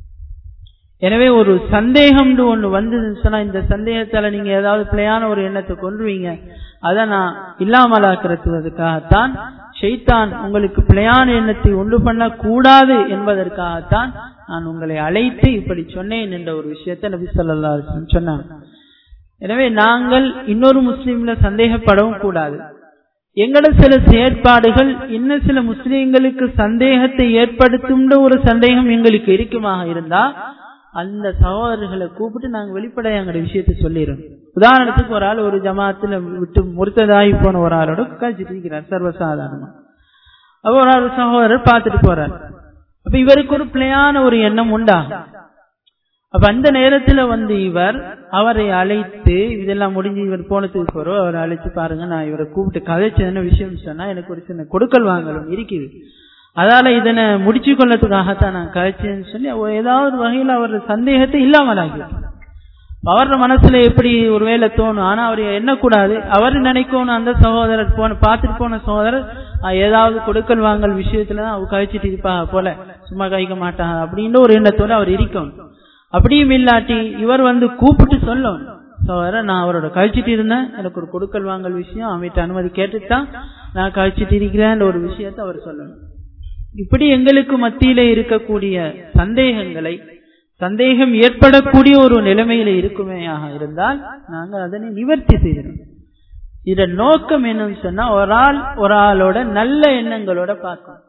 எனவே ஒரு சந்தேகம் ஒண்ணு வந்ததுன்னு சொன்னா இந்த சந்தேகத்தால நீங்க ஏதாவது பிழையான ஒரு எண்ணத்தை கொண்டுவீங்க. அதை நான் இல்லாமலாக்குறதுக்காகத்தான் ஷைத்தான் உங்களுக்கு பிழையான எண்ணத்தை உண்டு பண்ண கூடாது என்பதற்காகத்தான் நான் உங்களை அழைத்து இப்படி சொன்னேன் என்ற ஒரு விஷயத்தை நபி ஸல்லல்லாஹு அலைஹி வஸல்லம் சொன்னாங்க. எனவே நாங்கள் இன்னொரு முஸ்லீம்ல சந்தேகப்படவும் கூடாது. எங்கட சில செயற்பாடுகள் இன்னும் சில முஸ்லீம்களுக்கு சந்தேகத்தை ஏற்படுத்தும் ஒரு சந்தேகம் எங்களுக்கு இருக்குமாக இருந்தா அந்த சகோதரர்களை கூப்பிட்டு நாங்க வெளிப்படையா எங்களுடைய விஷயத்தை சொல்லிடுறோம். உதாரணத்துக்கு ஒரு ஆள் ஒரு ஜமாத்துல விட்டு முர்த்ததாகி போன ஒரு ஆளோட கழிச்சிட்டு இருக்கிறார் சர்வசாதாரணமா. அப்ப ஒரு ஆள் சகோதரர் பார்த்துட்டு போறார். அப்ப இவருக்கு ஒரு பிழையான ஒரு எண்ணம் உண்டாகும். அப்ப அந்த நேரத்துல வந்து இவர் அவரை அழைத்து, இதெல்லாம் முடிஞ்சு இவர் போனதுக்கு போறோம், அவரை அழைச்சு பாருங்க, நான் இவரை கூப்பிட்டு கதைச்சு என்ன விஷயம் சொன்னா எனக்கு ஒரு சின்ன கொடுக்கல் வாங்கலும் இருக்குது, அதால இதனை முடிச்சு கொள்ளத்துக்காகத்தான் நான் கதைச்சேன்னு சொல்லி ஏதாவது வகையில் அவர் சந்தேகத்தை இல்லாமலாகி அவரோட மனசுல எப்படி ஒருவேளை தோணும். ஆனா அவர் எண்ணக்கூடாது, அவர் நினைக்கணும் அந்த சகோதரர் போன பார்த்துட்டு போன சகோதரர் ஏதாவது கொடுக்கல் வாங்கல் விஷயத்துலதான் அவர் கழிச்சிட்டு இருப்பா போல, சும்மா கழிக்க மாட்டாங்க அப்படின்ற ஒரு எண்ணத்தோட அவர் இருக்கணும். அப்படியும் இல்லாட்டி இவர் வந்து கூப்பிட்டு சொல்லும், சகோதரர் நான் அவரோட கழிச்சிட்டு இருந்தேன், எனக்கு ஒரு கொடுக்கல் வாங்கல் விஷயம் அவர்கிட்ட அனுமதி கேட்டுத்தான் நான் கழிச்சிட்டு இருக்கிறேன் ஒரு விஷயத்த அவர் சொல்லணும். இப்படி எங்களுக்கு மத்தியில இருக்கக்கூடிய சந்தேகங்களை, சந்தேகம் ஏற்படக்கூடிய ஒரு நிலைமையில இருக்குமேயாக இருந்தால் நாங்கள் அதனை நிவர்த்தி செய்யணும். இதன் நோக்கம் என்னன்னு சொன்னா, ஒரு ஆள் ஒரு ஆளோட நல்ல எண்ணங்களோட பார்க்கணும்.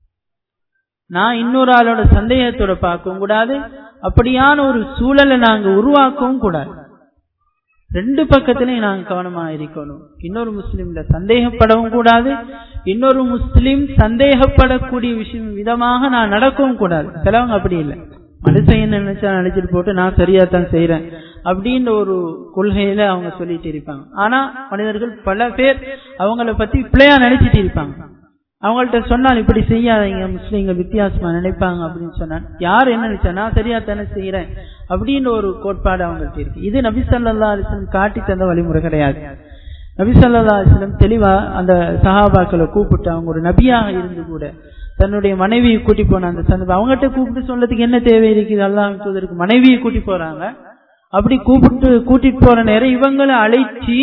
நான் இன்னொரு ஆளோட சந்தேகத்தோட பார்க்கவும் கூடாது, அப்படியான ஒரு சூழலை நாங்க உருவாக்கவும் கூடாது. ரெண்டு பக்கத்திலையும் நாங்க கவனமா இருக்கணும். இன்னொரு முஸ்லிம்ல சந்தேகப்படவும் கூடாது, இன்னொரு முஸ்லிம் சந்தேகப்படக்கூடிய விஷயம் விதமாக நான் நடக்கவும் கூடாது. சிலவங்க அப்படி இல்லை, மனுஷன் என்ன நினைச்சா நினைச்சிட்டு போட்டு நான் சரியா தான் செய்யறேன் அப்படின்ற ஒரு கொள்கையில அவங்க சொல்லிட்டு இருப்பாங்க. ஆனா மனிதர்கள் பல பேர் அவங்கள பத்தி பிள்ளையா நினைச்சிட்டு இருப்பாங்க. அவங்கள்ட்ட சொன்னால் இப்படி செய்யாதீங்க, முஸ்லீம்கள் வித்தியாசமா நினைப்பாங்க அப்படின்னு சொன்னா யார் என்ன நினைச்சா நான் சரியா தானே செய்யறேன் அப்படின்னு ஒரு கோட்பாடு அவங்கள்ட்ட இருக்கு. இது நபி ஸல்லல்லாஹு அலைஹி வஸல்லம் காட்டி தந்த வழிமுறை கிடையாது. நபி ஸல்லல்லாஹு அலைஹி வஸல்லம் தெளிவா அந்த சஹாபாக்களை கூப்பிட்டு, அவங்க ஒரு நபியாக இருந்து கூட தன்னுடைய மனைவியை கூட்டி போன அந்த சந்தர்ப்பம் அவங்ககிட்ட கூப்பிட்டு சொல்றதுக்கு என்ன தேவை இருக்குது? அல்லாஹ்வின் தூதருக்கு மனைவியை கூட்டி போறாங்க. அப்படி கூப்பிட்டு கூட்டிட்டு போற நேரம் இவங்களை அழைச்சி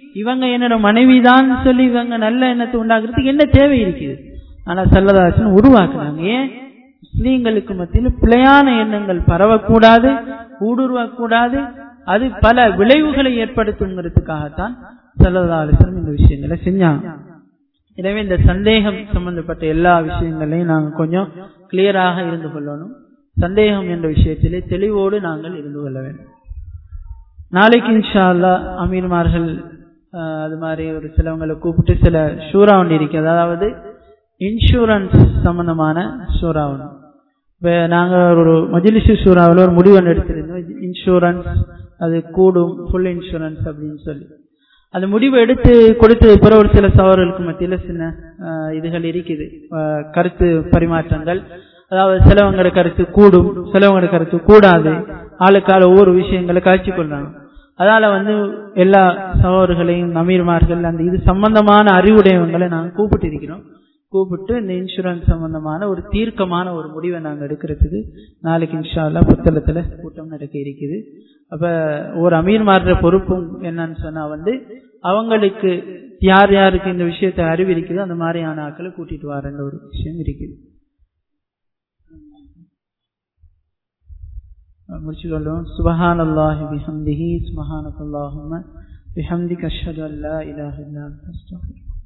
இவங்க என்னோட மனைவிதான் சொல்லி இவங்க நல்ல எண்ணத்தை உண்டாக்குறதுக்கு என்ன தேவை இருக்குது? ஆனா சல்லதாசன் உருவாக்குறாங்க. ஏன்? முஸ்லீம்களுக்கு மத்தியில் பிழையான எண்ணங்கள் பரவக்கூடாது, ஊடுருவக்கூடாது, அது பல விளைவுகளை ஏற்படுத்துங்கிறதுக்காகத்தான் சல்லதாசன் இந்த விஷயங்களை செஞ்சாங்க. எனவே இந்த சந்தேகம் சம்பந்தப்பட்ட எல்லா விஷயங்களையும் நாங்கள் கொஞ்சம் கிளியராக இருந்து கொள்ளணும். சந்தேகம் என்ற விஷயத்திலே தெளிவோடு நாங்கள் இருந்து கொள்ள வேண்டும். நாளைக்கு இன்ஷா அல்லாஹ் அமீர்மார்கள் அது மாதிரி ஒரு சிலவங்களை கூப்பிட்டு சில ஷூரா ஒன்று இருக்கு, அதாவது இன்சூரன்ஸ் சம்பந்தமான ஷூரா ஒன்று. இப்போ நாங்கள் ஒரு மஜ்லிஸ் ஷூராவில் ஒரு முடிவு ஒன்று எடுத்திருந்தோம், இன்சூரன்ஸ் அது கூடும், ஃபுல் இன்சூரன்ஸ் அப்படின்னு சொல்லி. அந்த முடிவு எடுத்து கொடுத்தது பிறகு ஒரு சில சவால்களுக்கு மத்தியில் சின்ன இதுகள் இருக்குது, கருத்து பரிமாற்றங்கள். அதாவது சிலவங்களோட கருத்து கூடும், சிலவங்களோட கருத்து கூடாது, ஆளுக்கால ஒவ்வொரு விஷயங்களை காய்ச்சி கொள்றாங்க. அதனால வந்து எல்லா சகோதரர்களையும் அமீர்மார்கள் அந்த இது சம்பந்தமான அறிவுடையவங்களை நாங்கள் கூப்பிட்டு இருக்கிறோம். கூப்பிட்டு இந்த இன்சூரன்ஸ் சம்பந்தமான ஒரு தீர்க்கமான ஒரு முடிவை நாங்கள் எடுக்கிறதுக்கு நாளைக்கு இன்ஷா அல்லாஹ் புத்தளத்துல கூட்டம் நடக்க இருக்குது. அப்ப ஒரு அமீர்மார்ற பொறுப்பும் என்னன்னு சொன்னா வந்து அவங்களுக்கு யார் யாருக்கு இந்த விஷயத்தை அறிவு இருக்குதோ அந்த மாதிரியான ஆட்களை கூட்டிட்டு வரன்ற ஒரு விஷயம் இருக்குது. முடிச்சுக்கொள்ளும். சுப்ஹானல்லாஹி பிஹம்திஹி சுப்ஹானக்கல்லாஹும்ம பிஹம்திக அஷ்ஹது அல்லா இலாஹா இல்லா அன்த அஸ்தக்ஃபிருக்க.